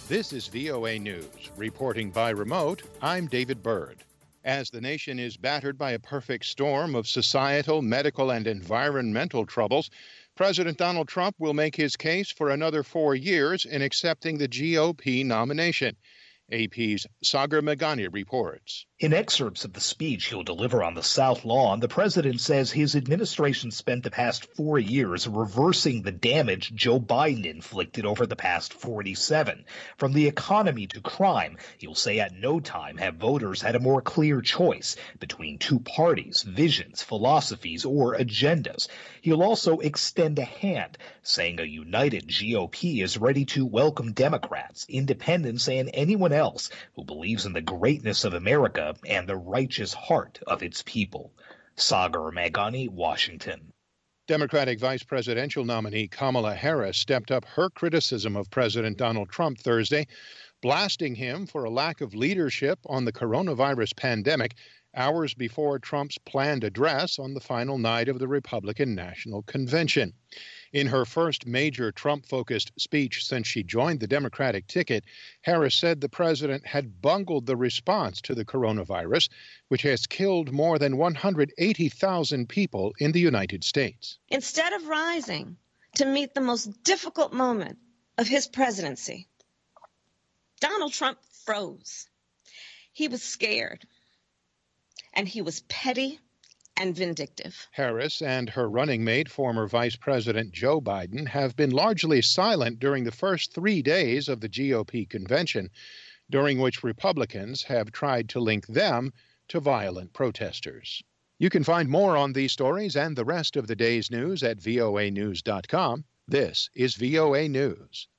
This is VOA News. Reporting by remote, I'm David Byrd. As the nation is battered by a perfect storm of societal, medical, and environmental troubles, President Donald Trump will make his case for another 4 years in accepting the GOP nomination. AP's Sagar Meghani reports. In excerpts of the speech he'll deliver on the South Lawn, the president says his administration spent the past 4 years reversing the damage Joe Biden inflicted over the past 47. From the economy to crime, he'll say at no time have voters had a more clear choice between two parties, visions, philosophies, or agendas. He'll also extend a hand, saying a united GOP is ready to welcome Democrats, independents, and anyone else who believes in the greatness of America and the righteous heart of its people. Sagar Meghani, Washington. Democratic vice presidential nominee Kamala Harris stepped up her criticism of President Donald Trump Thursday, blasting him for a lack of leadership on the coronavirus pandemic hours before Trump's planned address on the final night of the Republican National Convention. In her first major Trump-focused speech since she joined the Democratic ticket, Harris said the president had bungled the response to the coronavirus, which has killed more than 180,000 people in the United States. Instead of rising to meet the most difficult moment of his presidency, Donald Trump froze. He was scared, and he was petty and vindictive. Harris and her running mate, former Vice President Joe Biden, have been largely silent during the first 3 days of the GOP convention, during which Republicans have tried to link them to violent protesters. You can find more on these stories and the rest of the day's news at voanews.com. This is VOA News.